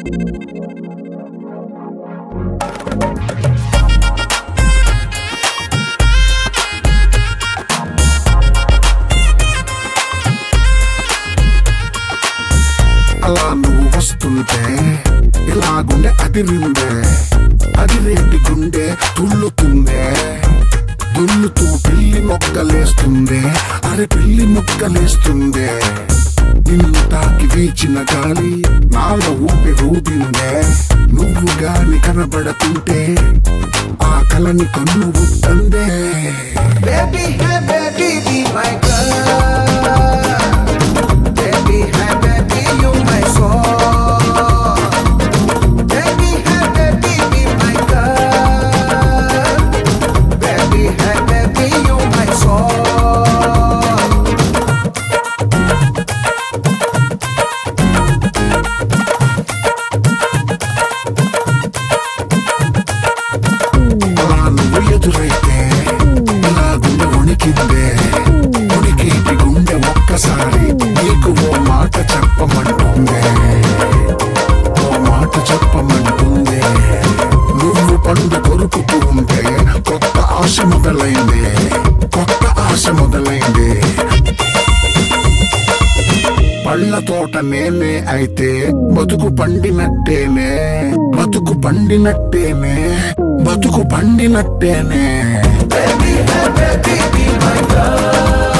అలా నువ్వు వస్తుంటే ఇలా గుండె అదిరిందే, అదిరేటి గుండె తుళ్ళుతుందే, దున్నుతూ పిల్లి మొక్కలేస్తుందే, అరే పిల్లి మొక్కలేస్తుందే. నిన్ను తాకి వీచిన గాలి నాలో ఊపిరూదిందే, నువ్వు గాని కనబడుతుంటే ఆ కలని కన్ను ఉత్తందే. Baby, hey baby, be my girl. Baby, hey baby, you my soul. Baby, hey baby, be my girl. Baby, hey baby, you my soul. అలా నువ్వు ఎదురైతే ఇలా గుండె వణికిందే, వణికేటి గుండె ఒక్కసారి నీకు ఓ మాట చెప్పమంటుందే, ఓ మాట చెప్పమంటుందే. నువ్వు పండు కొరుకుతూ ఉంటే కొత్త ఆశ మొదలైందే, కొత్త ఆశ మొదలైందే. పళ్ళ తోట నేనే అయితే బతుకు పండినట్టేనే, బతుకు పండినట్టేనే, బతుకు పండినట్టేనే. Baby, hey baby, be my girl.